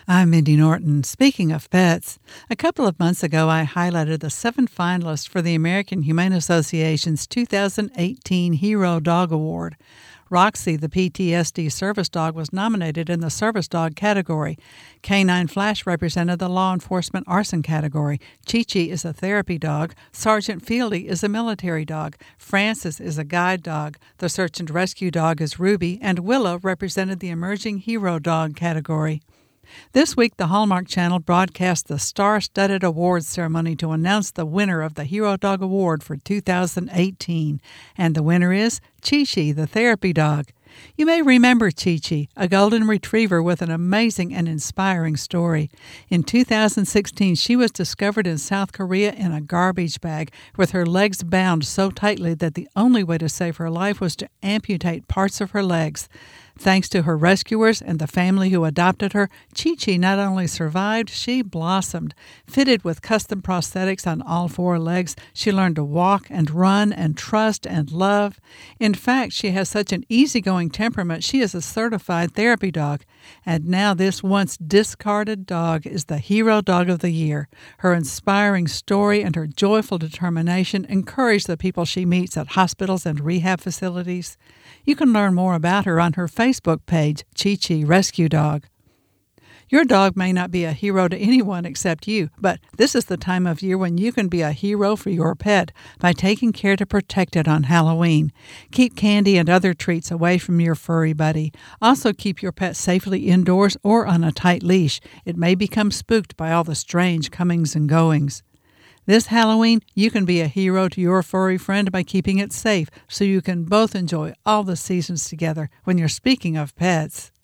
I'm Mindy Norton. Speaking of pets, a couple of months ago I highlighted the 7 finalists for the American Humane Association's 2018 Hero Dog Award. Roxy, the PTSD service dog, was nominated in the service dog category. Canine Flash represented the law enforcement arson category. Chi-Chi is a therapy dog. Sergeant Fieldy is a military dog. Francis is a guide dog. The search and rescue dog is Ruby, and Willow represented the emerging hero dog category. This week, the Hallmark Channel broadcast the star-studded awards ceremony to announce the winner of the Hero Dog Award for 2018. And the winner is Chi-Chi, the therapy dog. You may remember Chi-Chi, a golden retriever with an amazing and inspiring story. In 2016, she was discovered in South Korea in a garbage bag with her legs bound so tightly that the only way to save her life was to amputate parts of her legs. Thanks to her rescuers and the family who adopted her, Chi-Chi not only survived, she blossomed. Fitted with custom prosthetics on all 4 legs, she learned to walk and run and trust and love. In fact, she has such an easygoing temperament, she is a certified therapy dog. And now this once discarded dog is the Hero Dog of the Year. Her inspiring story and her joyful determination encourage the people she meets at hospitals and rehab facilities. You can learn more about her on her Facebook page, Chi-Chi Rescue Dog. Your dog may not be a hero to anyone except you, but this is the time of year when you can be a hero for your pet by taking care to protect it on Halloween. Keep candy and other treats away from your furry buddy. Also keep your pet safely indoors or on a tight leash. It may become spooked by all the strange comings and goings. This Halloween, you can be a hero to your furry friend by keeping it safe so you can both enjoy all the seasons together when you're speaking of pets.